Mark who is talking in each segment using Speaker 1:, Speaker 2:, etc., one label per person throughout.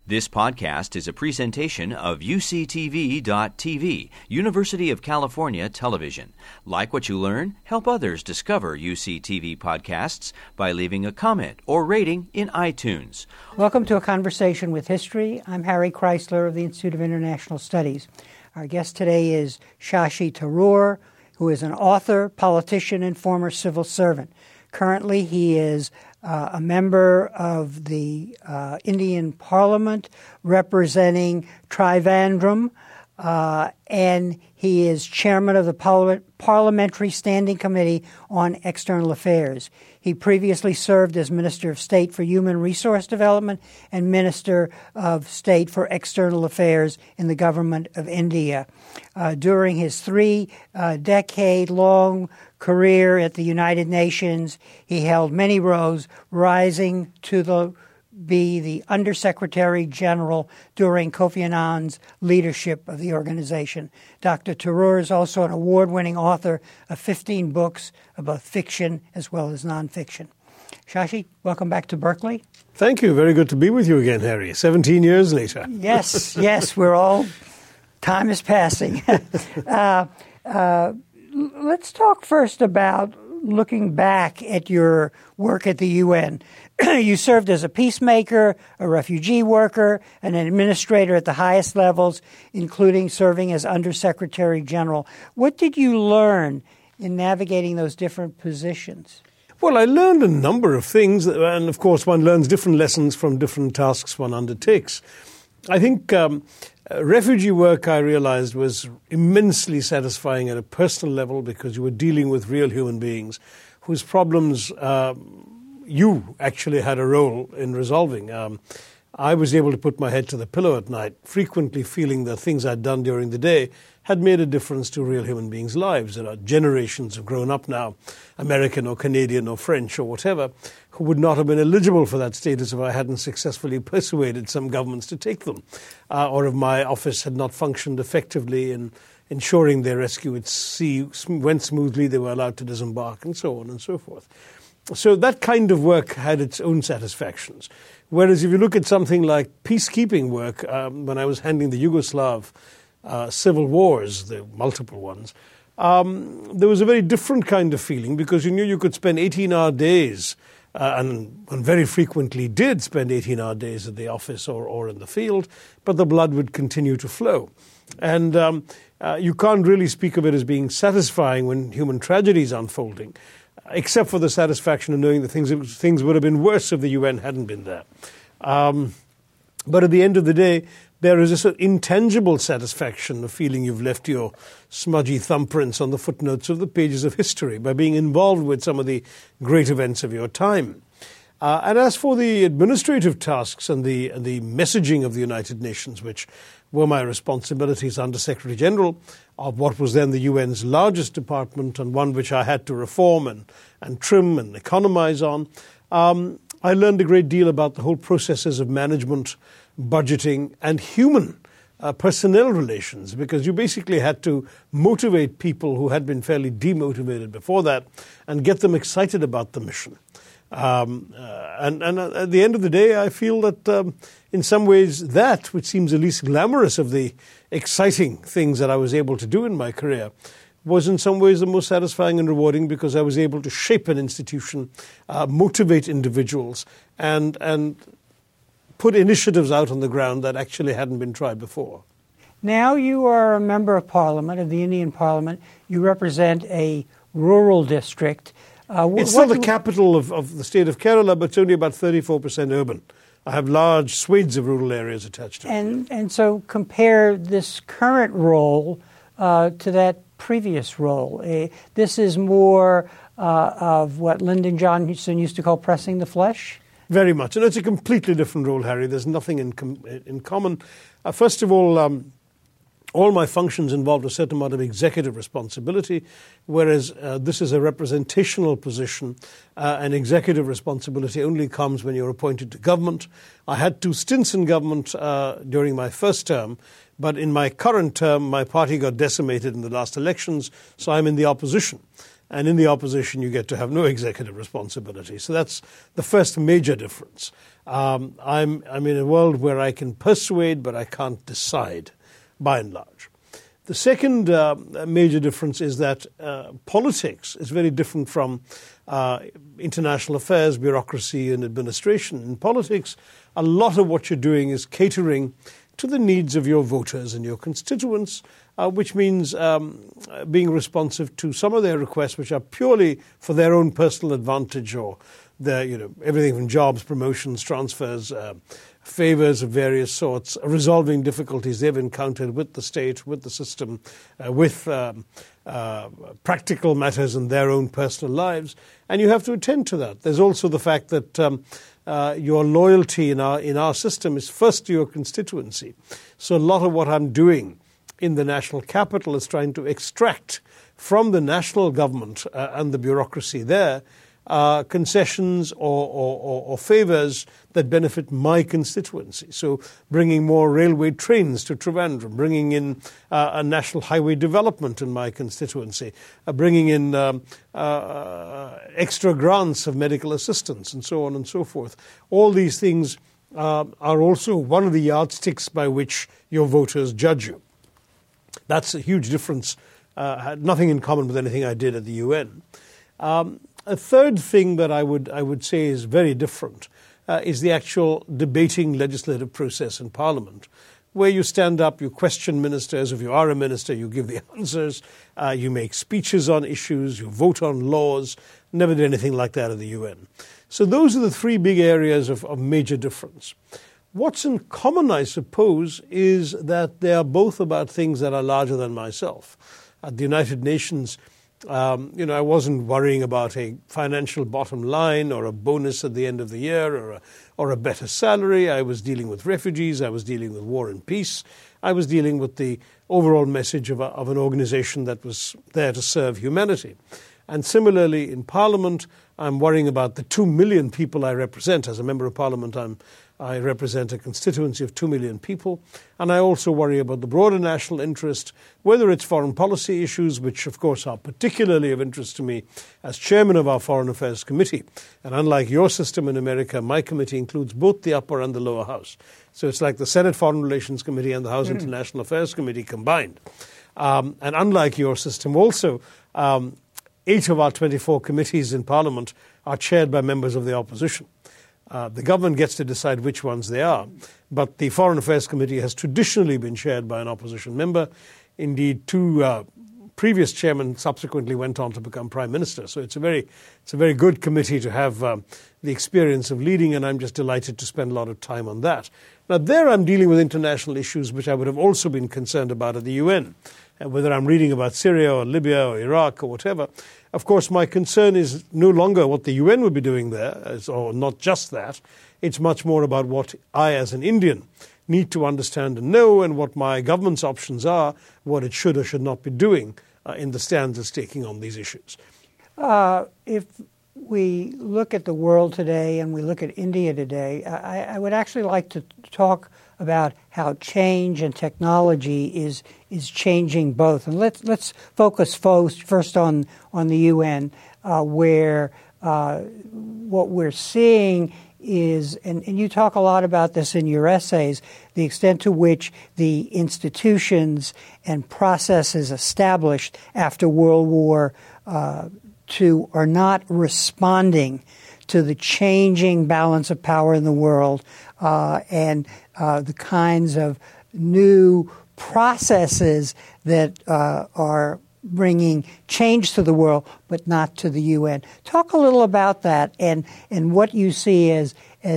Speaker 1: This podcast is a presentation of UCTV.tv, University of California Television. Like what you learn? Help others discover UCTV podcasts by leaving a comment or rating in iTunes.
Speaker 2: Welcome to A Conversation with History. I'm Harry Chrysler of the Institute of International Studies. Our guest today is Shashi Tharoor, who is an author, politician, and former civil servant. Currently, he is a member of the Indian Parliament representing Trivandrum, and he is chairman of the Parliamentary Standing Committee on External Affairs. He previously served as Minister of State for Human Resource Development and Minister of State for External Affairs in the Government of India. During his three-decade-long career at the United Nations, he held many roles, rising to be the Undersecretary General during Kofi Annan's leadership of the organization. Dr. Tharoor is also an award-winning author of 15 books about fiction as well as nonfiction. Shashi, welcome back to Berkeley.
Speaker 3: Thank you. Very good to be with you again, Harry. 17 years later.
Speaker 2: Yes, time is passing. Let's talk first about looking back at your work at the UN. You served as a peacemaker, a refugee worker, and an administrator at the highest levels, including serving as Undersecretary General. What did you learn in navigating those different positions?
Speaker 3: Well, I learned a number of things, and of course one learns different lessons from different tasks one undertakes. I think refugee work, I realized, was immensely satisfying at a personal level because you were dealing with real human beings whose problems you actually had a role in resolving. I was able to put my head to the pillow at night, frequently feeling that things I'd done during the day had made a difference to real human beings' lives. There are generations have grown up now, American or Canadian or French or whatever, who would not have been eligible for that status if I hadn't successfully persuaded some governments to take them, or if my office had not functioned effectively in ensuring their rescue at sea went smoothly, they were allowed to disembark, and so on and so forth. So that kind of work had its own satisfactions. Whereas if you look at something like peacekeeping work, when I was handling the Yugoslav civil wars, the multiple ones, there was a very different kind of feeling because you knew you could spend 18-hour days, and very frequently did spend 18-hour days at the office or in the field, but the blood would continue to flow. And you can't really speak of it as being satisfying when human tragedy is unfolding, except for the satisfaction of knowing that things would have been worse if the UN hadn't been there. But at the end of the day, there is a sort of intangible satisfaction of feeling you've left your smudgy thumbprints on the footnotes of the pages of history by being involved with some of the great events of your time. And as for the administrative tasks and the messaging of the United Nations, which were my responsibilities under Secretary General of what was then the UN's largest department and one which I had to reform and trim and economize on, I learned a great deal about the whole processes of management, budgeting, and human personnel relations, because you basically had to motivate people who had been fairly demotivated before that and get them excited about the mission. And at the end of the day, I feel that in some ways that, which seems the least glamorous of the exciting things that I was able to do in my career, was in some ways the most satisfying and rewarding because I was able to shape an institution, motivate individuals, and put initiatives out on the ground that actually hadn't been tried before.
Speaker 2: Now you are a member of Parliament, of the Indian Parliament. You represent a rural district.
Speaker 3: It's still the capital of the state of Kerala, but it's only about 34% urban. I have large swathes of rural areas attached to it.
Speaker 2: And so compare this current role to that previous role. This is more of what Lyndon Johnson used to call pressing the flesh?
Speaker 3: Very much. And it's a completely different role, Harry. There's nothing in common. First of all my functions involved a certain amount of executive responsibility, whereas this is a representational position. And executive responsibility only comes when you're appointed to government. I had 2 stints in government during my first term, but in my current term, my party got decimated in the last elections, so I'm in the opposition. And in the opposition, you get to have no executive responsibility. So that's the first major difference. I'm in a world where I can persuade, but I can't decide, by and large. The second major difference is that politics is very different from international affairs, bureaucracy, and administration. In politics, a lot of what you're doing is catering to the needs of your voters and your constituents, which means being responsive to some of their requests, which are purely for their own personal advantage, or their, everything from jobs, promotions, transfers, favors of various sorts, resolving difficulties they've encountered with the state, with the system, with practical matters in their own personal lives, and you have to attend to that. There's also the fact that your loyalty in our system is first to your constituency. So a lot of what I'm doing in the national capital is trying to extract from the national government and the bureaucracy there concessions or favors that benefit my constituency. So bringing more railway trains to Trivandrum, bringing in a national highway development in my constituency, bringing in extra grants of medical assistance, and so on and so forth. All these things are also one of the yardsticks by which your voters judge you. That's a huge difference, had nothing in common with anything I did at the UN. A third thing that I would say is very different is the actual debating legislative process in Parliament, where you stand up, you question ministers. If you are a minister, you give the answers, you make speeches on issues, you vote on laws. Never did anything like that at the UN. So those are the three big areas of major difference. What's in common, I suppose, is that they are both about things that are larger than myself. At the United Nations, I wasn't worrying about a financial bottom line or a bonus at the end of the year or a better salary. I was dealing with refugees. I was dealing with war and peace. I was dealing with the overall message of an organization that was there to serve humanity. And similarly, in Parliament, I'm worrying about the 2 million people I represent. As a member of Parliament, I represent a constituency of 2 million people, and I also worry about the broader national interest, whether it's foreign policy issues, which of course are particularly of interest to me as chairman of our Foreign Affairs Committee. And unlike your system in America, my committee includes both the upper and the lower house. So it's like the Senate Foreign Relations Committee and the House International Affairs Committee combined. And unlike your system also, 8 of our 24 committees in Parliament are chaired by members of the opposition. The government gets to decide which ones they are, but the Foreign Affairs Committee has traditionally been chaired by an opposition member. Indeed, 2 previous chairmen subsequently went on to become prime minister. So it's a very good committee to have the experience of leading, and I'm just delighted to spend a lot of time on that. Now, there I'm dealing with international issues which I would have also been concerned about at the UN, whether I'm reading about Syria or Libya or Iraq or whatever. Of course, my concern is no longer what the UN would be doing there, or not just that. It's much more about what I, as an Indian, need to understand and know, and what my government's options are, what it should or should not be doing in the stands it's taking on these issues.
Speaker 2: If we look at the world today and we look at India today, I would actually like to talk about how change and technology is changing both. And let's focus first on the UN, where what we're seeing is, and you talk a lot about this in your essays, the extent to which the institutions and processes established after World War II are not responding to the changing balance of power in the world and the kinds of new processes that are bringing change to the world, but not to the UN. Talk a little about that and what you see as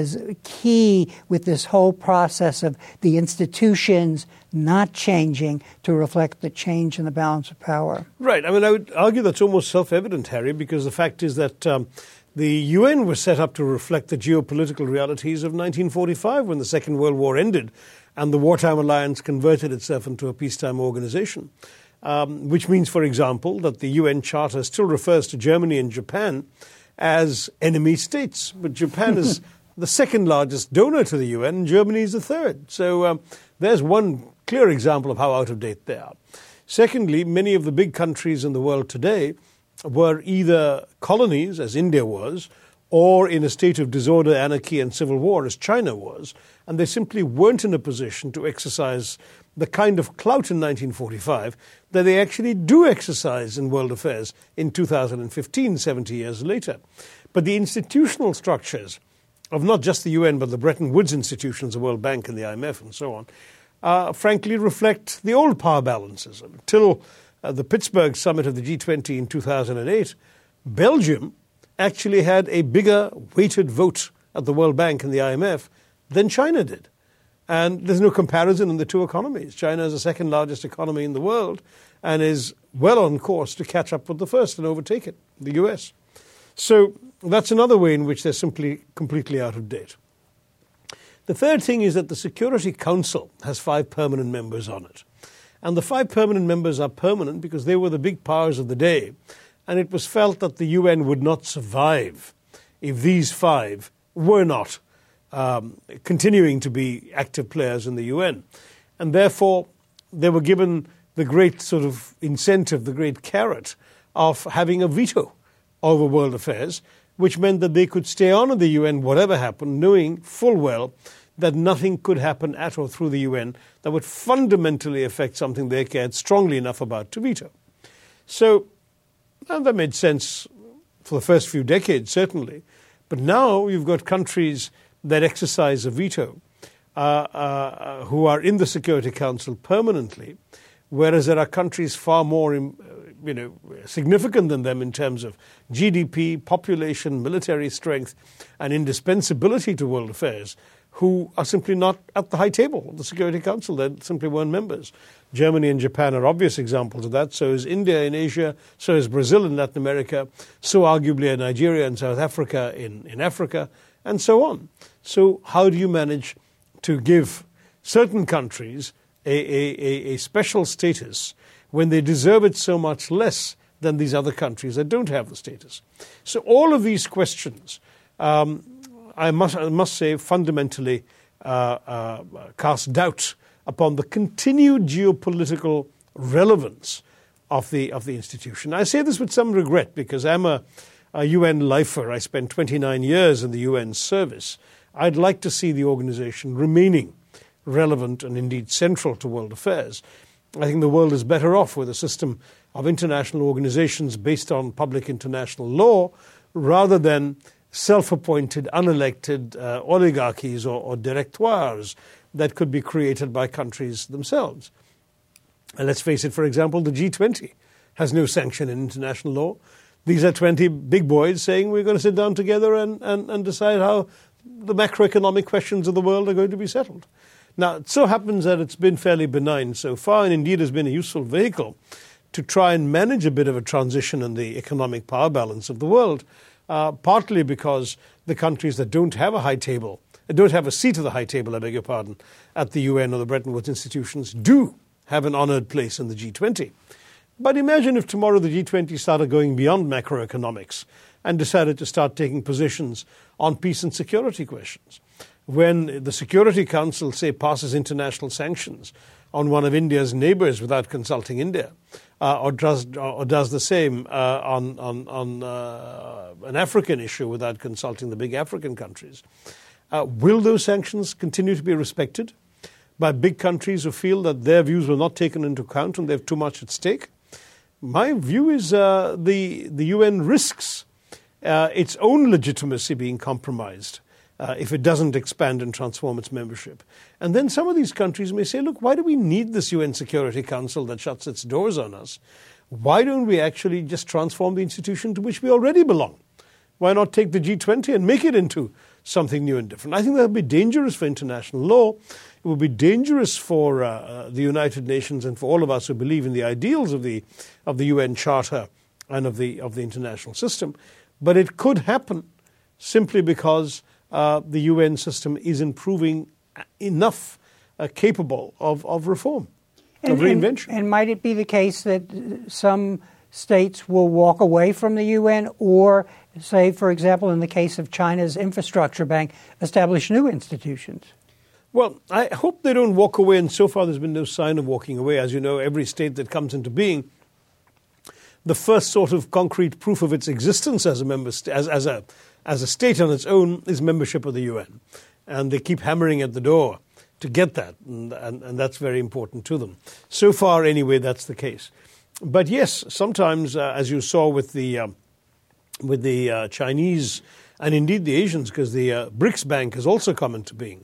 Speaker 2: key with this whole process of the institutions not changing to reflect the change in the balance of power.
Speaker 3: Right. I mean, I would argue that's almost self-evident, Harry, because the fact is that the UN was set up to reflect the geopolitical realities of 1945 when the Second World War ended and the wartime alliance converted itself into a peacetime organization. Which means, for example, that the UN Charter still refers to Germany and Japan as enemy states. But Japan is the second largest donor to the UN, and Germany is the third. So there's one clear example of how out of date they are. Secondly, many of the big countries in the world today were either colonies, as India was, or in a state of disorder, anarchy, and civil war as China was, and they simply weren't in a position to exercise the kind of clout in 1945 that they actually do exercise in world affairs in 2015, 70 years later. But the institutional structures of not just the UN, but the Bretton Woods institutions, the World Bank and the IMF and so on, frankly reflect the old power balances. Until the Pittsburgh summit of the G20 in 2008, Belgium actually had a bigger weighted vote at the World Bank and the IMF than China did. And there's no comparison in the two economies. China is the second largest economy in the world and is well on course to catch up with the first and overtake it, the US. So that's another way in which they're simply completely out of date. The third thing is that the Security Council has 5 permanent members on it. And the 5 permanent members are permanent because they were the big powers of the day. And it was felt that the UN would not survive if these 5 were not continuing to be active players in the UN. And therefore, they were given the great sort of incentive, the great carrot of having a veto over world affairs, which meant that they could stay on in the UN, whatever happened, knowing full well that nothing could happen at or through the UN that would fundamentally affect something they cared strongly enough about to veto. So, and that made sense for the first few decades, certainly. But now you've got countries that exercise a veto who are in the Security Council permanently, whereas there are countries far more significant than them in terms of GDP, population, military strength, and indispensability to world affairs, who are simply not at the high table of the Security Council. They simply weren't members. Germany and Japan are obvious examples of that. So is India in Asia. So is Brazil in Latin America. So arguably are Nigeria and South Africa in Africa, and so on. So how do you manage to give certain countries a special status when they deserve it so much less than these other countries that don't have the status? So all of these questions, I must say, fundamentally cast doubt upon the continued geopolitical relevance of the institution. I say this with some regret because I'm a UN lifer. I spent 29 years in the UN service. I'd like to see the organization remaining relevant and indeed central to world affairs. I think the world is better off with a system of international organizations based on public international law rather than self-appointed, unelected oligarchies or directoires that could be created by countries themselves. And let's face it, for example, the G20 has no sanction in international law. These are 20 big boys saying we're going to sit down together and decide how the macroeconomic questions of the world are going to be settled. Now, it so happens that it's been fairly benign so far and indeed has been a useful vehicle to try and manage a bit of a transition in the economic power balance of the world, partly because the countries that don't have a high table, don't have a seat at the high table, I beg your pardon, at the UN or the Bretton Woods institutions do have an honored place in the G20. But imagine if tomorrow the G20 started going beyond macroeconomics and decided to start taking positions on peace and security questions. When the Security Council, say, passes international sanctions on one of India's neighbors without consulting India, or does the same on an African issue without consulting the big African countries, will those sanctions continue to be respected by big countries who feel that their views were not taken into account and they have too much at stake? My view is the UN risks its own legitimacy being compromised if it doesn't expand and transform its membership. And then some of these countries may say, look, why do we need this UN Security Council that shuts its doors on us? Why don't we actually just transform the institution to which we already belong? Why not take the G20 and make it into something new and different? I think that would be dangerous for international law. It would be dangerous for the United Nations and for all of us who believe in the ideals of the UN Charter and of the international system. But it could happen simply because the UN system isn't proving enough capable of reform, of reinvention.
Speaker 2: And might it be the case that some states will walk away from the UN or, say, for example, in the case of China's infrastructure bank, establish new institutions?
Speaker 3: Well, I hope they don't walk away, and so far there's been no sign of walking away. As you know, every state that comes into being, the first sort of concrete proof of its existence as a member as a state on its own is membership of the UN, and they keep hammering at the door to get that, and that's very important to them. So far, anyway, that's the case. But yes, sometimes, as you saw with the Chinese and indeed the Asians, because the BRICS Bank has also come into being,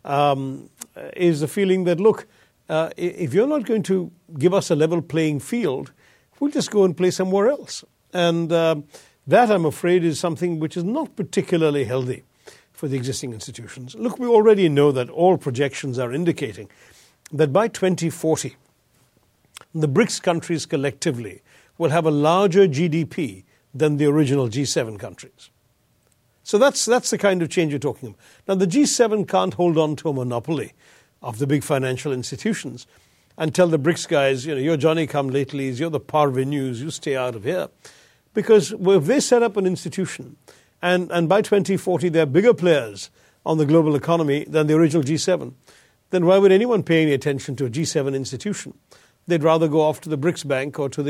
Speaker 3: is the feeling that, look, if you're not going to give us a level playing field, we'll just go and play somewhere else. And that, I'm afraid, is something which is not particularly healthy for the existing institutions. Look, we already know that all projections are indicating that by 2040, the BRICS countries collectively will have a larger GDP than the original G7 countries. So that's the kind of change you're talking about. Now, the G7 can't hold on to a monopoly of the big financial institutions and tell the BRICS guys, you're Johnny-come-latelys, you're the parvenus, you stay out of here. Because if they set up an institution and by 2040 they're bigger players on the global economy than the original G7, then why would anyone pay any attention to a G7 institution? They'd rather go off to the BRICS Bank or to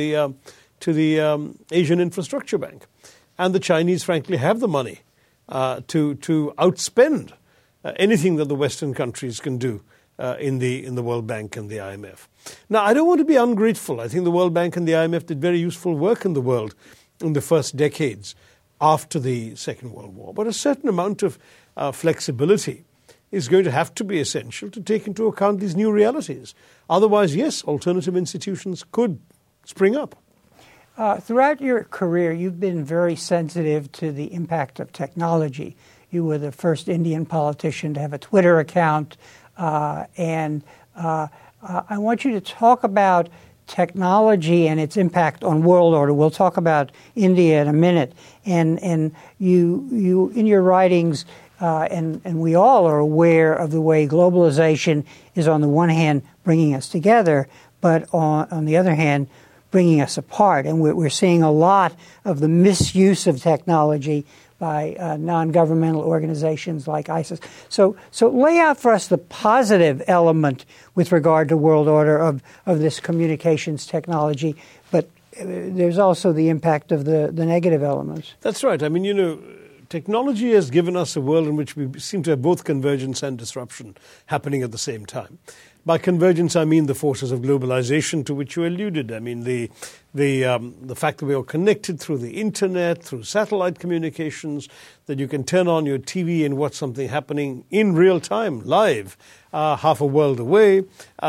Speaker 3: the Asian Infrastructure Bank. And the Chinese, frankly, have the money to outspend anything that the Western countries can do in the World Bank and the IMF. Now, I don't want to be ungrateful. I think the World Bank and the IMF did very useful work in the world in the first decades after the Second World War. But a certain amount of flexibility is going to have to be essential to take into account these new realities. Otherwise, yes, alternative institutions could spring up.
Speaker 2: Throughout your career, you've been very sensitive to the impact of technology. You were the first Indian politician to have a Twitter account. And I want you to talk about technology and its impact on world order. We'll talk about India in a minute. And you in your writings, and we all are aware of the way globalization is on the one hand bringing us together, but on the other hand bringing us apart. And we're seeing a lot of the misuse of technology by non-governmental organizations like ISIS. So lay out for us the positive element with regard to world order of this communications technology, but there's also the impact of the negative elements.
Speaker 3: That's right. I mean, technology has given us a world in which we seem to have both convergence and disruption happening at the same time. By convergence, I mean the forces of globalization to which you alluded. I mean the fact that we are connected through the internet, through satellite communications, that you can turn on your TV and watch something happening in real time, live, half a world away,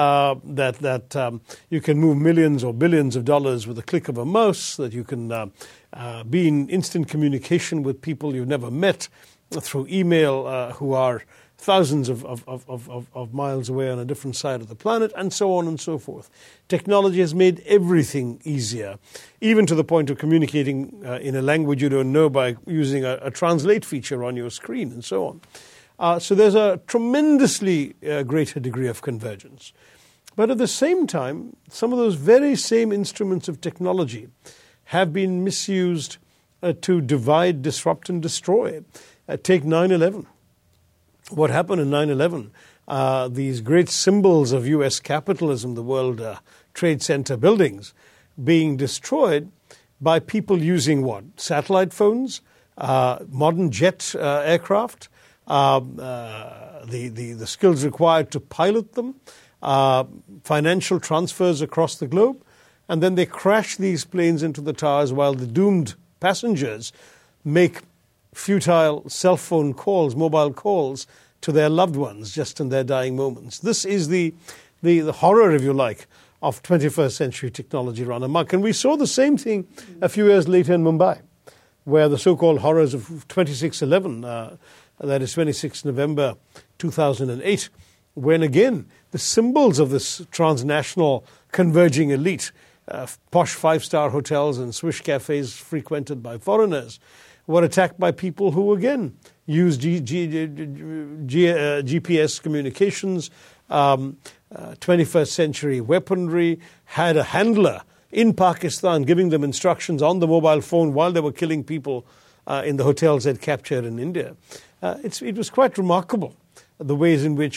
Speaker 3: that you can move millions or billions of dollars with a click of a mouse, that you can be in instant communication with people you've never met through email who are thousands of miles away on a different side of the planet, and so on and so forth. Technology has made everything easier, even to the point of communicating in a language you don't know by using a translate feature on your screen and so on. So there's a tremendously greater degree of convergence. But at the same time, some of those very same instruments of technology have been misused to divide, disrupt, and destroy. Take 9/11. What happened in 9/11, these great symbols of U.S. capitalism, the World Trade Center buildings, being destroyed by people using what? Satellite phones, modern jet aircraft, the skills required to pilot them, financial transfers across the globe, and then they crash these planes into the towers while the doomed passengers make futile cell phone calls, mobile calls to their loved ones just in their dying moments. This is the horror, if you like, of 21st century technology run amok. And we saw the same thing a few years later in Mumbai, where the so-called horrors of 26/11, that is 26 November 2008, when again the symbols of this transnational converging elite, posh five-star hotels and swish cafes frequented by foreigners, were attacked by people who, again, used GPS communications, 21st century weaponry, had a handler in Pakistan giving them instructions on the mobile phone while they were killing people in the hotels they'd captured in India. It was quite remarkable the ways in which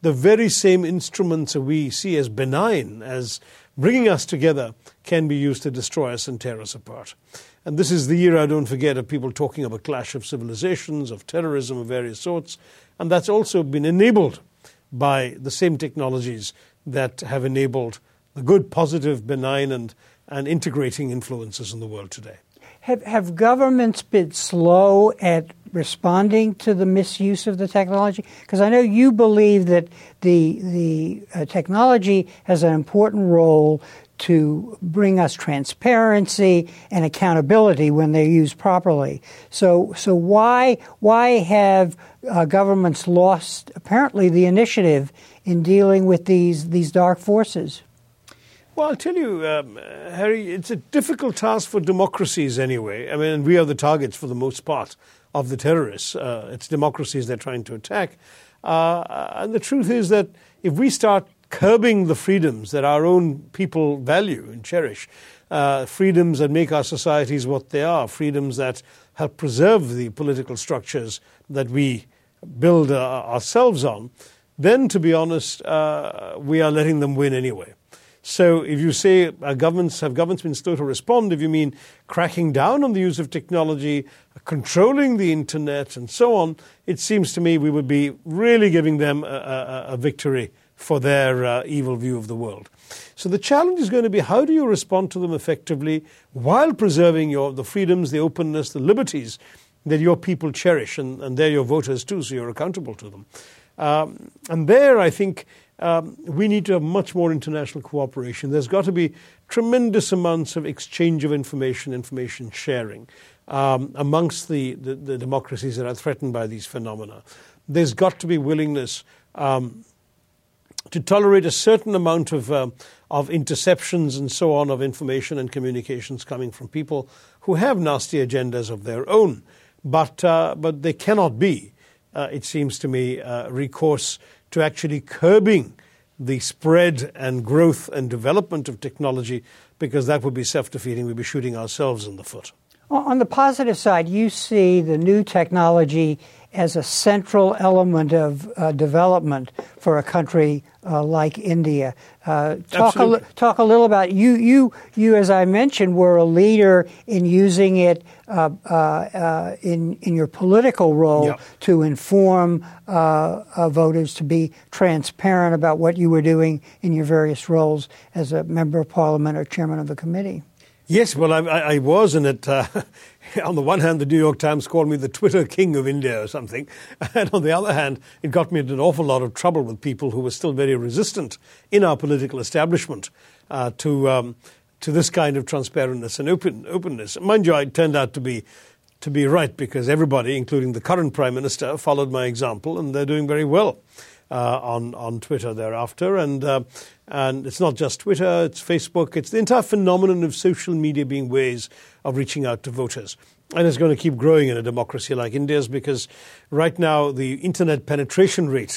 Speaker 3: the very same instruments that we see as benign, as bringing us together, can be used to destroy us and tear us apart. And this is the era, don't forget, of people talking of a clash of civilizations, of terrorism of various sorts. And that's also been enabled by the same technologies that have enabled the good, positive, benign, and integrating influences in the world today.
Speaker 2: Have governments been slow at responding to the misuse of the technology? Because I know you believe that the technology has an important role to bring us transparency and accountability when they're used properly. So why have governments lost apparently the initiative in dealing with these dark forces?
Speaker 3: Well, I'll tell you, Harry, it's a difficult task for democracies anyway. I mean, we are the targets for the most part of the terrorists. It's democracies they're trying to attack. And the truth is that if we start curbing the freedoms that our own people value and cherish, freedoms that make our societies what they are, freedoms that help preserve the political structures that we build ourselves on, then, to be honest, we are letting them win anyway. So if you say have governments been slow to respond, if you mean cracking down on the use of technology, controlling the internet and so on, it seems to me we would be really giving them a victory for their evil view of the world. So the challenge is going to be, how do you respond to them effectively while preserving the freedoms, the openness, the liberties that your people cherish, and they're your voters too, so you're accountable to them. And there, I think, we need to have much more international cooperation. There's got to be tremendous amounts of exchange of information sharing amongst the democracies that are threatened by these phenomena. There's got to be willingness to tolerate a certain amount of interceptions and so on of information and communications coming from people who have nasty agendas of their own. But they cannot be, it seems to me, recourse to actually curbing the spread and growth and development of technology, because that would be self-defeating. We'd be shooting ourselves in the foot.
Speaker 2: On the positive side, you see the new technology as a central element of development for a country like India. Talk a little about you. As I mentioned, were a leader in using it in your political role to inform voters, to be transparent about what you were doing in your various roles as a member of parliament or chairman of the committee.
Speaker 3: Yes, well, I was in it. On the one hand, the New York Times called me the Twitter king of India or something. And on the other hand, it got me into an awful lot of trouble with people who were still very resistant in our political establishment to this kind of transparentness and openness. Mind you, I turned out to be right, because everybody, including the current Prime Minister, followed my example, and they're doing very well on Twitter thereafter. And it's not just Twitter, it's Facebook, it's the entire phenomenon of social media being ways of reaching out to voters. And it's going to keep growing in a democracy like India's, because right now the internet penetration rate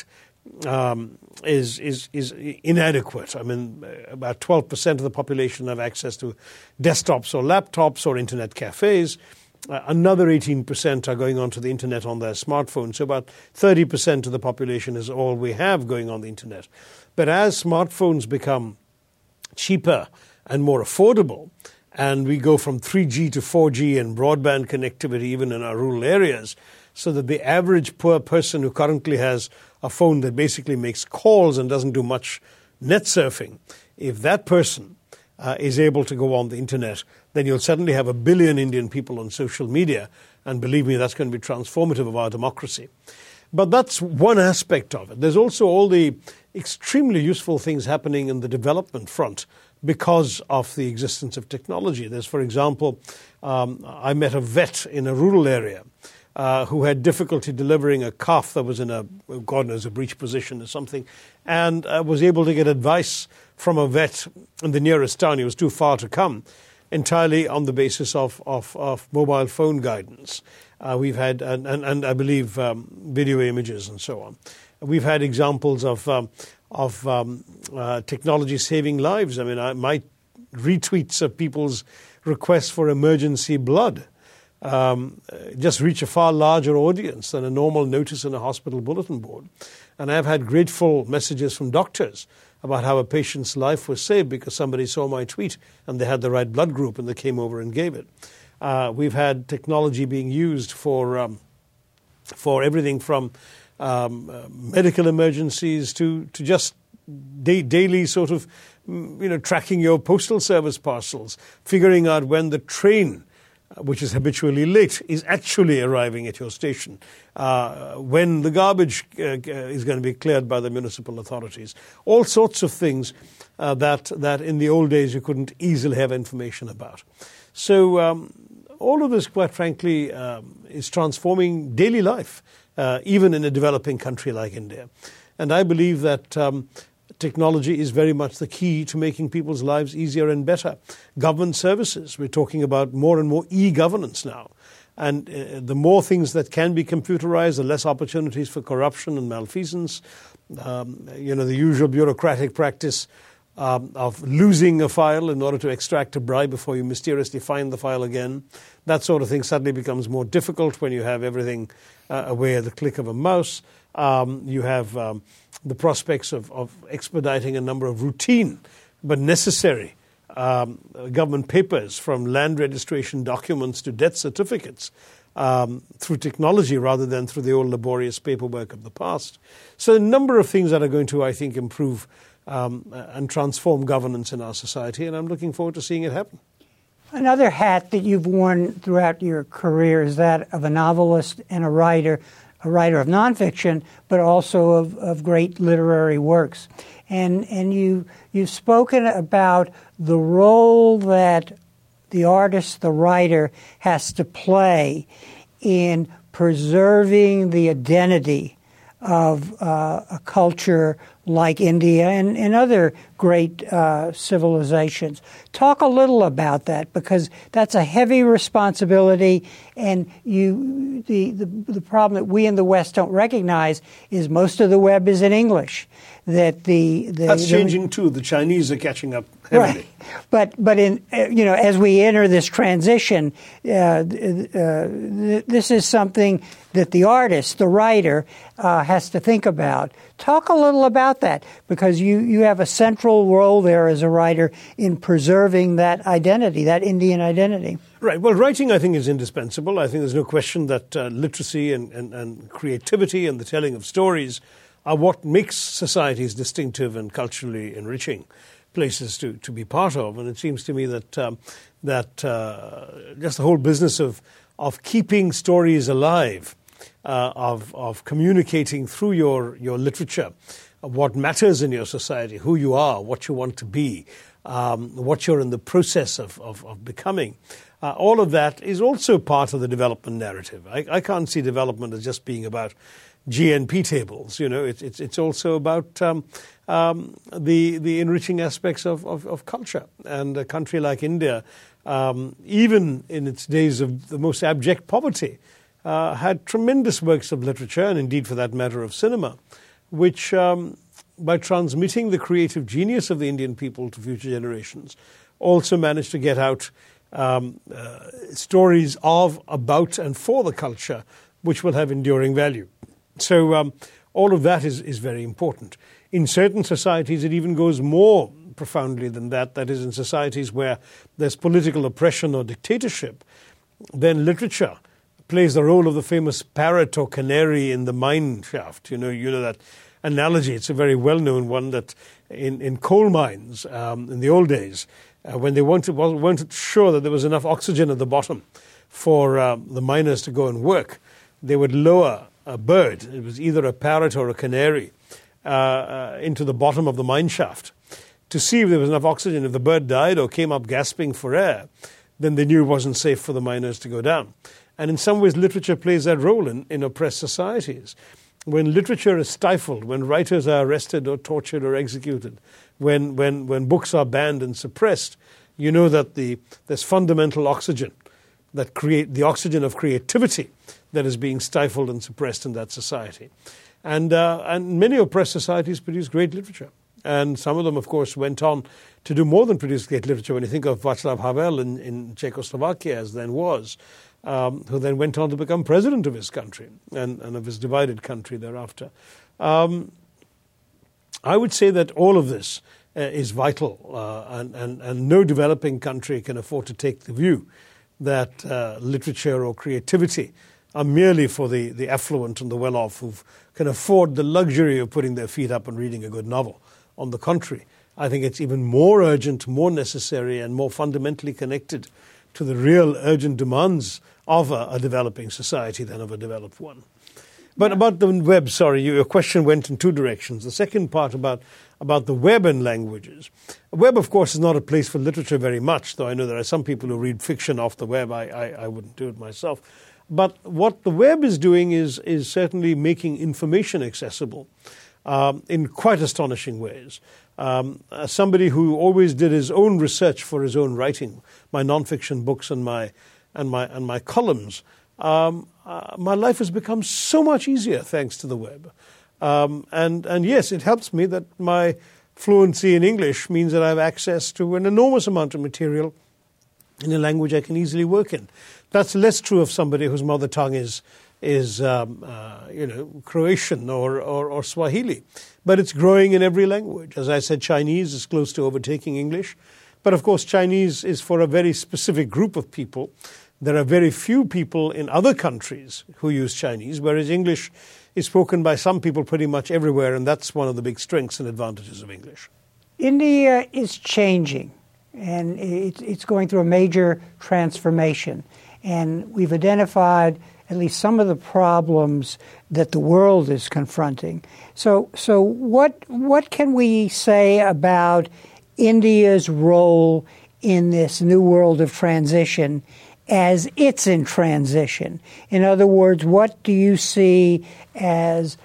Speaker 3: is inadequate. I mean, about 12% of the population have access to desktops or laptops or internet cafes. Another 18% are going onto the internet on their smartphones. So about 30% of the population is all we have going on the internet. But as smartphones become cheaper and more affordable, and we go from 3G to 4G and broadband connectivity even in our rural areas, so that the average poor person who currently has a phone that basically makes calls and doesn't do much net surfing, if that person is able to go on the internet, then you'll suddenly have 1 billion Indian people on social media. And believe me, that's going to be transformative of our democracy. But that's one aspect of it. There's also all the extremely useful things happening in the development front because of the existence of technology. There's, for example, I met a vet in a rural area who had difficulty delivering a calf that was in a breech position or something, and was able to get advice from a vet in the nearest town. He was too far to come, entirely on the basis of mobile phone guidance. We've had, and I believe, video images and so on. We've had examples of technology saving lives. I mean, my retweets of people's requests for emergency blood just reach a far larger audience than a normal notice in a hospital bulletin board. And I've had grateful messages from doctors about how a patient's life was saved because somebody saw my tweet and they had the right blood group and they came over and gave it. We've had technology being used for everything from medical emergencies to just daily sort of, tracking your postal service parcels, figuring out when the train, which is habitually late, is actually arriving at your station, when the garbage is going to be cleared by the municipal authorities. All sorts of things that in the old days you couldn't easily have information about. So all of this, quite frankly, is transforming daily life, even in a developing country like India. And I believe that technology is very much the key to making people's lives easier and better. Government services, we're talking about more and more e-governance now. And the more things that can be computerized, the less opportunities for corruption and malfeasance. The usual bureaucratic practice of losing a file in order to extract a bribe before you mysteriously find the file again. That sort of thing suddenly becomes more difficult when you have everything away at the click of a mouse. You have the prospects of expediting a number of routine but necessary government papers, from land registration documents to death certificates, through technology rather than through the old laborious paperwork of the past. So a number of things that are going to, I think, improve and transform governance in our society, and I'm looking forward to seeing it happen.
Speaker 2: Another hat that you've worn throughout your career is that of a novelist and a writer of nonfiction, but also of great literary works. And you've spoken about the role that the artist, the writer, has to play in preserving the identity of a culture like India and other great civilizations. Talk a little about that, because that's a heavy responsibility, and the problem that we in the West don't recognize is most of the web is in English. That's
Speaker 3: changing too. The Chinese are catching up heavily.
Speaker 2: Right. But in as we enter this transition, this is something that the artist, the writer, has to think about. Talk a little about that, because you have a central role there as a writer in preserving that identity, that Indian identity.
Speaker 3: Right. Well, writing, I think, is indispensable. I think there's no question that literacy and creativity and the telling of stories are what makes societies distinctive and culturally enriching places to be part of. And it seems to me that just the whole business of keeping stories alive, of communicating through your literature what matters in your society, who you are, what you want to be, what you're in the process of becoming. All of that is also part of the development narrative. I can't see development as just being about GNP tables. It's also about the enriching aspects of culture. And a country like India, even in its days of the most abject poverty, had tremendous works of literature, and indeed, for that matter, of cinema, which, by transmitting the creative genius of the Indian people to future generations, also managed to get out stories of, about, and for the culture, which will have enduring value. So all of that is very important. In certain societies, it even goes more profoundly than that. That is, in societies where there's political oppression or dictatorship, then literature plays the role of the famous parrot or canary in the mine shaft. You know that analogy. It's a very well-known one that in coal mines in the old days, when they weren't sure that there was enough oxygen at the bottom for the miners to go and work, they would lower a bird, it was either a parrot or a canary, into the bottom of the mine shaft to see if there was enough oxygen. If the bird died or came up gasping for air, then they knew it wasn't safe for the miners to go down. And in some ways, literature plays that role in oppressed societies. When literature is stifled, when writers are arrested or tortured or executed, when books are banned and suppressed, you know that there's fundamental oxygen, the oxygen of creativity that is being stifled and suppressed in that society. And many oppressed societies produce great literature. And some of them, of course, went on to do more than produce great literature. When you think of Václav Havel in Czechoslovakia, as then was, who then went on to become president of his country and of his divided country thereafter. I would say that all of this is vital, and no developing country can afford to take the view that literature or creativity are merely for the affluent and the well-off who can afford the luxury of putting their feet up and reading a good novel. On the contrary, I think it's even more urgent, more necessary, and more fundamentally connected to the real urgent demands of a developing society than of a developed one. But about the web, sorry, your question went in two directions. The second part about the web and languages. Web, of course, is not a place for literature very much, though I know there are some people who read fiction off the web. I wouldn't do it myself. But what the web is doing is certainly making information accessible in quite astonishing ways. As somebody who always did his own research for his own writing, my nonfiction books and my columns, my life has become so much easier thanks to the web. And yes, it helps me that my fluency in English means that I have access to an enormous amount of material in a language I can easily work in. That's less true of somebody whose mother tongue is Croatian or Swahili. But it's growing in every language. As I said, Chinese is close to overtaking English. But of course, Chinese is for a very specific group of people. There are very few people in other countries who use Chinese, whereas English is spoken by some people pretty much everywhere, and that's one of the big strengths and advantages of English.
Speaker 2: India is changing, and it's going through a major transformation. And we've identified at least some of the problems that the world is confronting. So what can we say about India's role in this new world of transition as it's in transition? In other words, what do you see as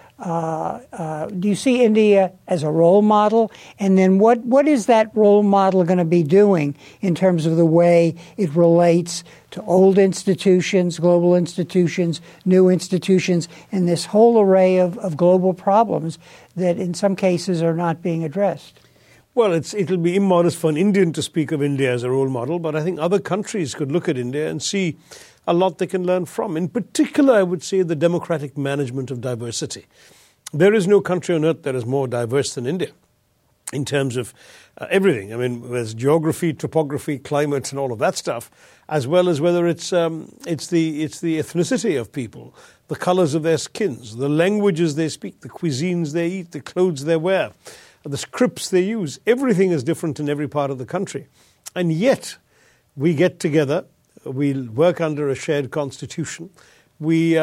Speaker 2: do you see India as a role model? And then what is that role model going to be doing in terms of the way it relates to old institutions, global institutions, new institutions, and this whole array of global problems that in some cases are not being addressed?
Speaker 3: Well, it'll be immodest for an Indian to speak of India as a role model, but I think other countries could look at India and see a lot they can learn from. In particular, I would say the democratic management of diversity. There is no country on earth that is more diverse than India in terms of everything. I mean, there's geography, topography, climate, and all of that stuff, as well as whether it's the ethnicity of people, the colors of their skins, the languages they speak, the cuisines they eat, the clothes they wear, the scripts they use. Everything is different in every part of the country. And yet, we get together, we work under a shared constitution, we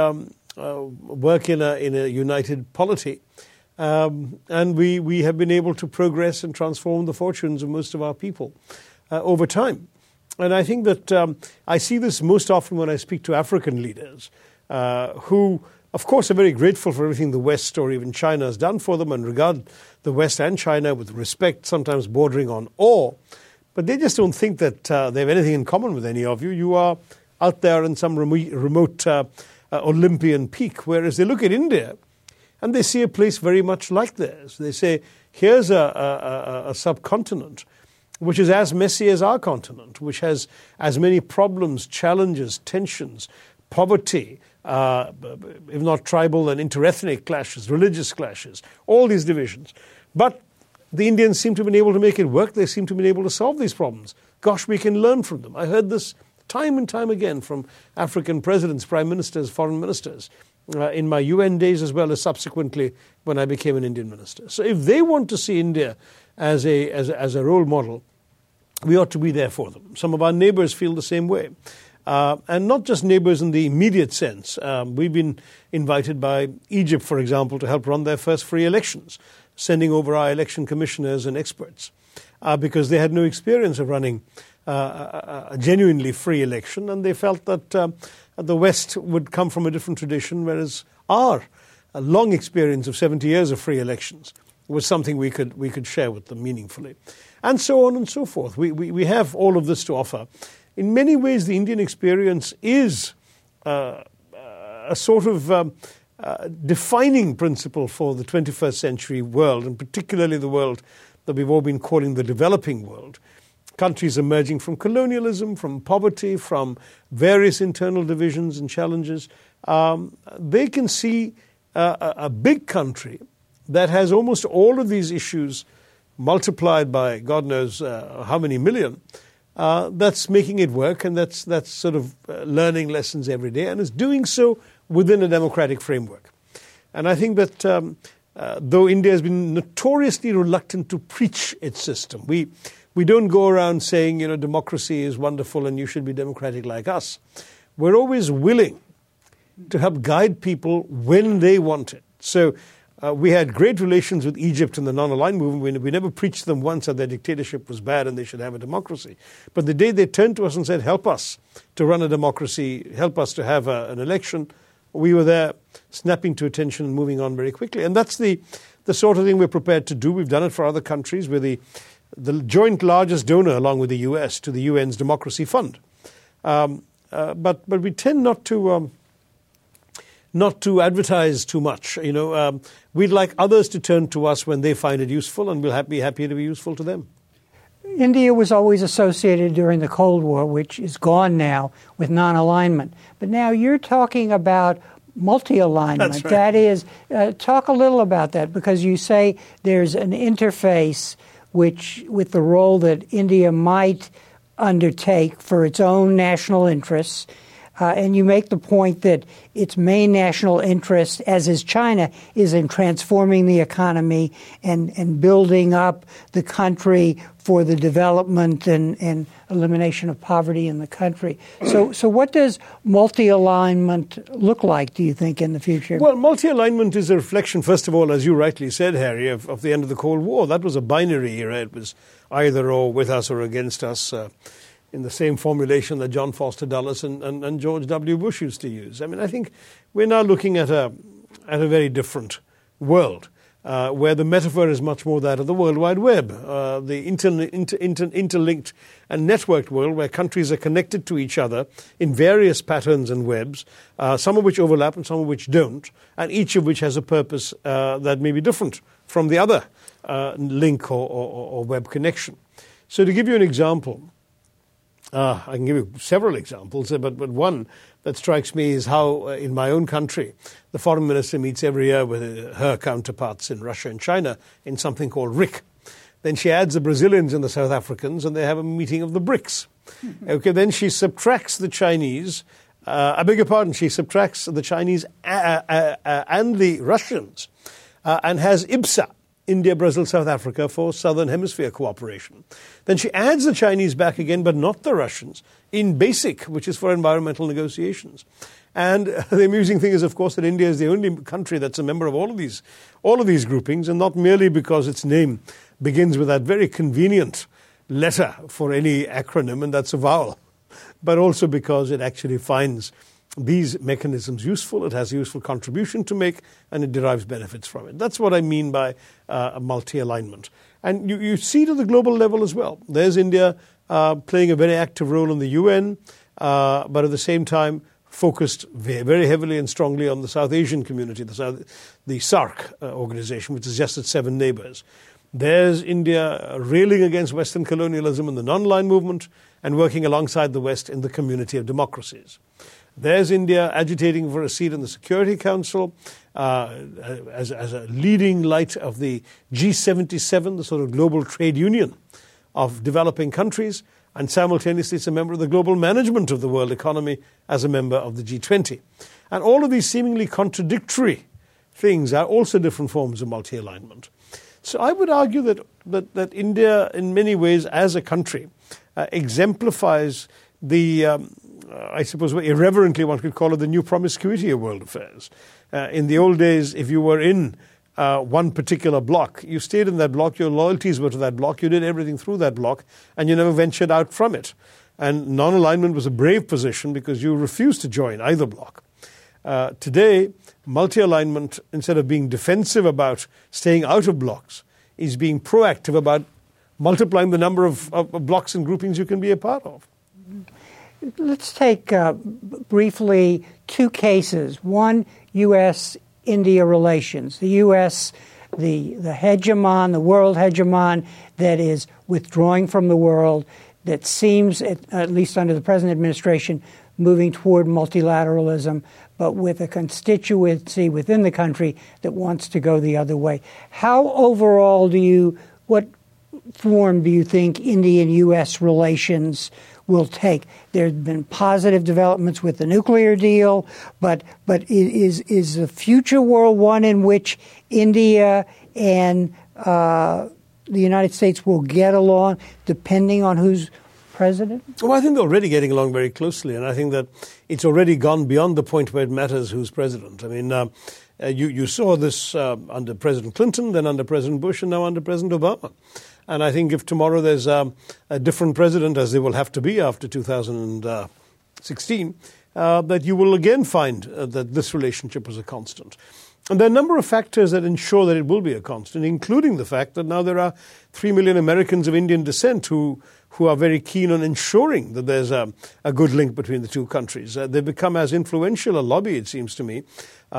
Speaker 3: work in a united polity, and we have been able to progress and transform the fortunes of most of our people over time. And I think that I see this most often when I speak to African leaders who, of course, are very grateful for everything the West or even China has done for them and regard the West and China with respect, sometimes bordering on awe. But they just don't think that they have anything in common with any of you. You are out there in some remote Olympian peak, whereas they look at India and they see a place very much like theirs. They say, here's a subcontinent which is as messy as our continent, which has as many problems, challenges, tensions, poverty, if not tribal and interethnic clashes, religious clashes, all these divisions. But the Indians seem to have been able to make it work. They seem to have been able to solve these problems. Gosh, we can learn from them. I heard this time and time again from African presidents, prime ministers, foreign ministers, in my UN days as well as subsequently when I became an Indian minister. So if they want to see India as a role model, we ought to be there for them. Some of our neighbors feel the same way. And not just neighbors in the immediate sense. We've been invited by Egypt, for example, to help run their first free elections, sending over our election commissioners and experts, because they had no experience of running a genuinely free election, and they felt that the West would come from a different tradition, whereas our long experience of 70 years of free elections was something we could share with them meaningfully. And so on and so forth. We have all of this to offer. In many ways, the Indian experience is a sort of defining principle for the 21st century world, and particularly the world that we've all been calling the developing world. countries emerging from colonialism, from poverty, from various internal divisions and challenges, they can see a big country that has almost all of these issues multiplied by God knows how many million, that's making it work, and that's sort of learning lessons every day, and is doing so within a democratic framework. And I think that though India has been notoriously reluctant to preach its system, we don't go around saying, democracy is wonderful and you should be democratic like us. We're always willing to help guide people when they want it. So we had great relations with Egypt in the non-aligned movement. We never preached them once that their dictatorship was bad and they should have a democracy. But the day they turned to us and said, help us to run a democracy, help us to have an election, we were there snapping to attention and moving on very quickly. And that's the sort of thing we're prepared to do. We've done it for other countries. We're the joint largest donor, along with the US, to the UN's Democracy Fund. But we tend not to advertise too much. We'd like others to turn to us when they find it useful, and we'll be happy to be useful to them.
Speaker 2: India was always associated during the Cold War, which is gone now, with non-alignment. But now you're talking about multi-alignment.
Speaker 3: That's right.
Speaker 2: That is, talk a little about that, because you say there's an interface with the role that India might undertake for its own national interests. And you make the point that its main national interest, as is China, is in transforming the economy and building up the country for the development and elimination of poverty in the country. So what does multi-alignment look like, do you think, in the future?
Speaker 3: Well, multi-alignment is a reflection, first of all, as you rightly said, Harry, of the end of the Cold War. That was a binary era. It was either or, with us or against us, in the same formulation that John Foster Dulles and George W. Bush used to use. I mean, I think we're now looking at a very different world, where the metaphor is much more that of the World Wide Web, the interlinked and networked world where countries are connected to each other in various patterns and webs, some of which overlap and some of which don't, and each of which has a purpose that may be different from the other link or web connection. So to give you an example, I can give you several examples, but one that strikes me is how in my own country the foreign minister meets every year with her counterparts in Russia and China in something called RIC. Then she adds the Brazilians and the South Africans, and they have a meeting of the BRICS. Okay, then she subtracts the Chinese, she subtracts the Chinese and the Russians, and has IBSA, India, Brazil, South Africa, for Southern Hemisphere cooperation. Then she adds the Chinese back again, but not the Russians, in BASIC, which is for environmental negotiations. And the amusing thing is, of course, that India is the only country that's a member of all of these groupings, and not merely because its name begins with that very convenient letter for any acronym, and that's a vowel, but also because it actually finds these mechanisms useful, it has a useful contribution to make, and it derives benefits from it. That's what I mean by a multi-alignment. And you see it at the global level as well. There's India playing a very active role in the UN, but at the same time focused very heavily and strongly on the South Asian community, the SAARC organization, which is just its 7 neighbors. There's India railing against Western colonialism in the non-aligned movement and working alongside the West in the community of democracies. There's India agitating for a seat in the Security Council as a leading light of the G77, the sort of global trade union of developing countries, and simultaneously it's a member of the global management of the world economy as a member of the G20. And all of these seemingly contradictory things are also different forms of multi-alignment. So I would argue that India, in many ways, as a country, exemplifies the I suppose irreverently one could call it the new promiscuity of world affairs. In the old days, if you were in one particular bloc, you stayed in that bloc, your loyalties were to that bloc, you did everything through that bloc, and you never ventured out from it. And non-alignment was a brave position because you refused to join either bloc. Today, multi-alignment, instead of being defensive about staying out of blocs, is being proactive about multiplying the number of blocs and groupings you can be a part of.
Speaker 2: Let's take briefly 2 cases. One, U.S.-India relations. The U.S. the hegemon, the world hegemon that is withdrawing from the world, that seems, at least under the present administration, moving toward multilateralism, but with a constituency within the country that wants to go the other way. How overall what form do you think Indian-U.S. relations will take? There have been positive developments with the nuclear deal, but is the future world one in which India and the United States will get along, depending on who's president?
Speaker 3: Well, I think they're already getting along very closely, and I think that it's already gone beyond the point where it matters who's president. I mean, you saw this under President Clinton, then under President Bush, and now under President Obama. And I think if tomorrow there's a different president, as there will have to be after 2016, that you will again find that this relationship was a constant. And there are a number of factors that ensure that it will be a constant, including the fact that now there are 3 million Americans of Indian descent who are very keen on ensuring that there's a good link between the two countries. They've become as influential a lobby, it seems to me,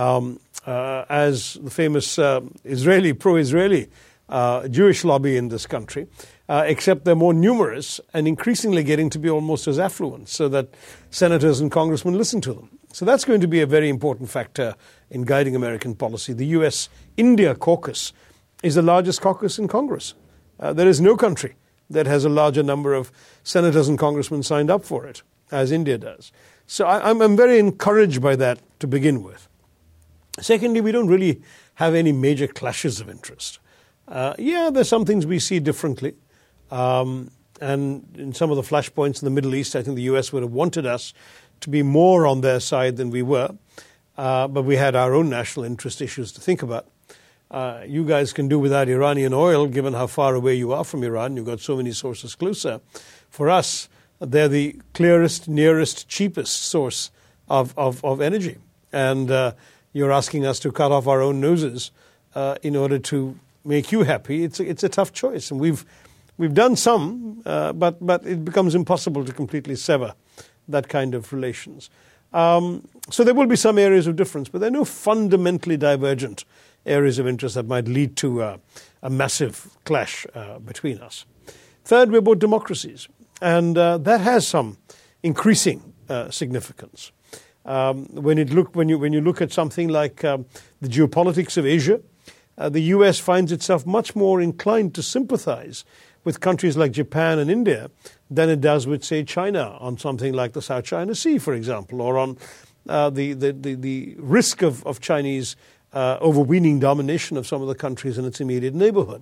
Speaker 3: as the famous pro-Israeli Jewish lobby in this country, except they're more numerous and increasingly getting to be almost as affluent, so that senators and congressmen listen to them. So that's going to be a very important factor in guiding American policy. The U.S.-India caucus is the largest caucus in Congress. There is no country that has a larger number of senators and congressmen signed up for it, as India does. So I'm very encouraged by that to begin with. Secondly, we don't really have any major clashes of interest. There's some things we see differently. And in some of the flashpoints in the Middle East, I think the U.S. would have wanted us to be more on their side than we were. But we had our own national interest issues to think about. You guys can do without Iranian oil, given how far away you are from Iran. You've got so many sources closer. For us, they're the clearest, nearest, cheapest source of energy. And you're asking us to cut off our own noses in order to make you happy. It's a tough choice. And we've done some, but it becomes impossible to completely sever that kind of relations. So there will be some areas of difference, but there are no fundamentally divergent areas of interest that might lead to a massive clash between us. Third, we're both democracies, and that has some increasing significance. When you look at something like the geopolitics of Asia, the U.S. finds itself much more inclined to sympathize with countries like Japan and India than it does with, say, China on something like the South China Sea, for example, or on the risk of Chinese overweening domination of some of the countries in its immediate neighborhood.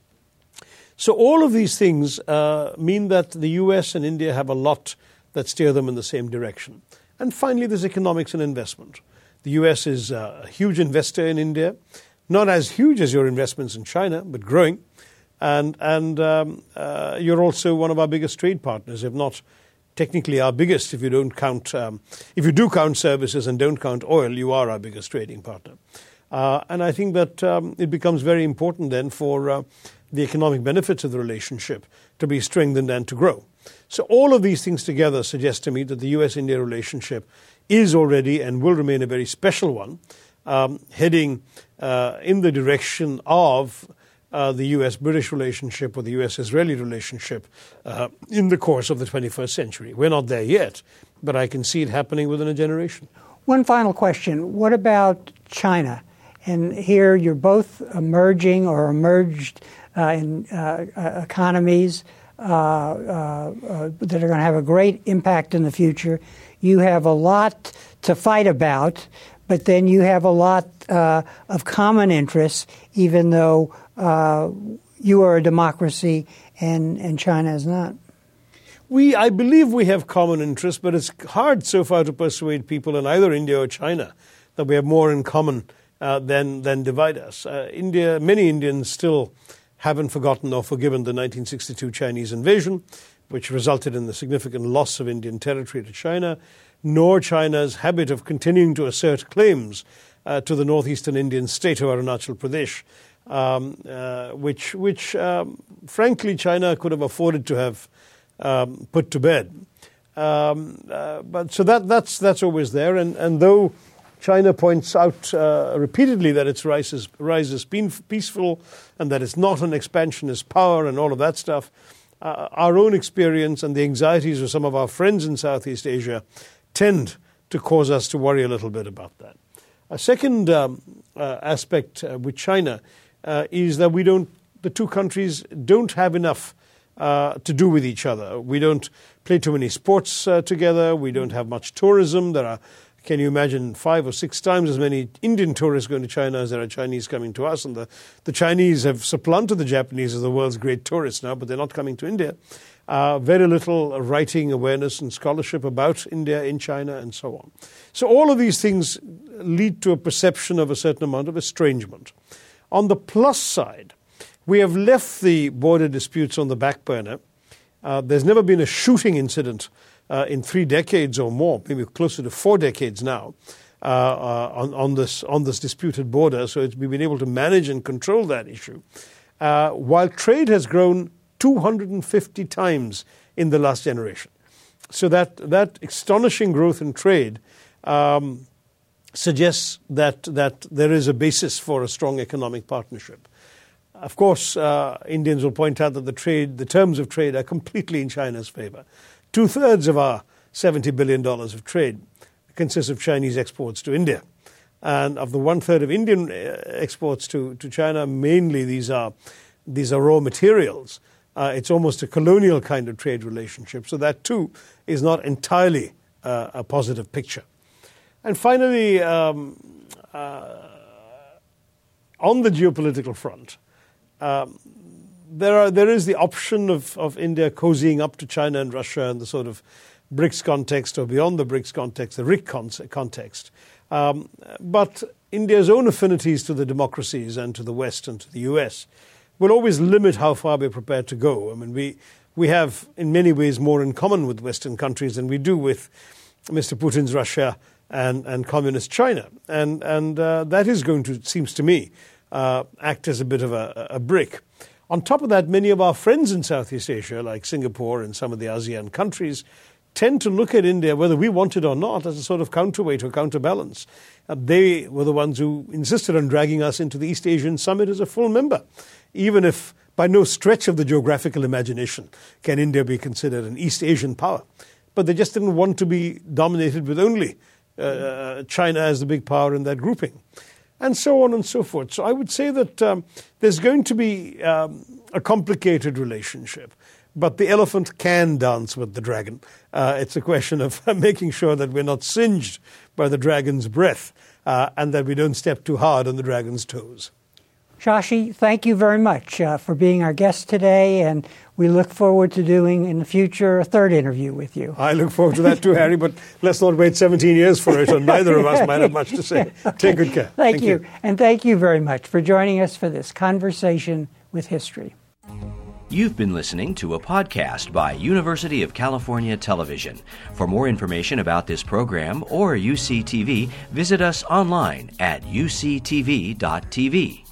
Speaker 3: So all of these things mean that the U.S. and India have a lot that steer them in the same direction. And finally, there's economics and investment. The U.S. is a huge investor in India, not as huge as your investments in China, but growing. And you're also one of our biggest trade partners, if not technically our biggest. If you don't count, if you do count services and don't count oil, you are our biggest trading partner. And I think that it becomes very important then for the economic benefits of the relationship to be strengthened and to grow. So all of these things together suggest to me that the U.S.-India relationship is already and will remain a very special one, heading in the direction of the U.S.-British relationship or the U.S.-Israeli relationship in the course of the 21st century. We're not there yet, but I can see it happening within a generation.
Speaker 2: One final question. What about China? And here you're both emerging or emerged in economies that are going to have a great impact in the future. You have a lot to fight about, but then you have a lot of common interests, even though you are a democracy and China is not.
Speaker 3: I believe we have common interests, but it's hard so far to persuade people in either India or China that we have more in common than divide us. Many Indians still haven't forgotten or forgiven the 1962 Chinese invasion, which resulted in the significant loss of Indian territory to China, nor China's habit of continuing to assert claims to the northeastern Indian state of Arunachal Pradesh, which frankly China could have afforded to have put to bed. But so that's always there, and though China points out repeatedly that its rise has been peaceful and that it's not an expansionist power and all of that stuff. Our own experience and the anxieties of some of our friends in Southeast Asia tend to cause us to worry a little bit about that. A second aspect with China is that the two countries don't have enough to do with each other. We don't play too many sports together. We don't have much tourism. There are, can you imagine, 5 or 6 times as many Indian tourists going to China as there are Chinese coming to us. And the Chinese have supplanted the Japanese as the world's great tourists now, but they're not coming to India. Very little writing, awareness and scholarship about India in China and so on. So all of these things lead to a perception of a certain amount of estrangement. On the plus side, we have left the border disputes on the back burner. There's never been a shooting incident in 3 decades or more, maybe closer to 4 decades now, on this disputed border. So we've been able to manage and control that issue. While trade has grown 250 times in the last generation. So that astonishing growth in trade suggests that there is a basis for a strong economic partnership. Of course, Indians will point out that the terms of trade are completely in China's favor. 2/3 of our $70 billion of trade consists of Chinese exports to India. And of the 1/3 of Indian exports to China, mainly these are raw materials. It's almost a colonial kind of trade relationship. So that too is not entirely a positive picture. And finally, on the geopolitical front, there is the option of India cozying up to China and Russia in the sort of BRICS context or beyond the BRICS context, the RIC context. But India's own affinities to the democracies and to the West and to the US will always limit how far we're prepared to go. I mean, we have in many ways more in common with Western countries than we do with Mr. Putin's Russia and communist China. And that is going to, it seems to me, act as a bit of a brick. On top of that, many of our friends in Southeast Asia, like Singapore and some of the ASEAN countries, tend to look at India, whether we want it or not, as a sort of counterweight or counterbalance. They were the ones who insisted on dragging us into the East Asian Summit as a full member, even if by no stretch of the geographical imagination can India be considered an East Asian power. But they just didn't want to be dominated with only China as the big power in that grouping, and so on and so forth. So I would say that there's going to be a complicated relationship, but the elephant can dance with the dragon. It's a question of making sure that we're not singed by the dragon's breath and that we don't step too hard on the dragon's toes.
Speaker 2: Shashi, thank you very much for being our guest today, and we look forward to doing in the future a third interview with you.
Speaker 3: I look forward to that too, Harry, but let's not wait 17 years for it, or neither of us might have much to say. Take good care.
Speaker 2: Thank you. And thank you very much for joining us for this conversation with history.
Speaker 1: You've been listening to a podcast by University of California Television. For more information about this program or UCTV, visit us online at uctv.tv.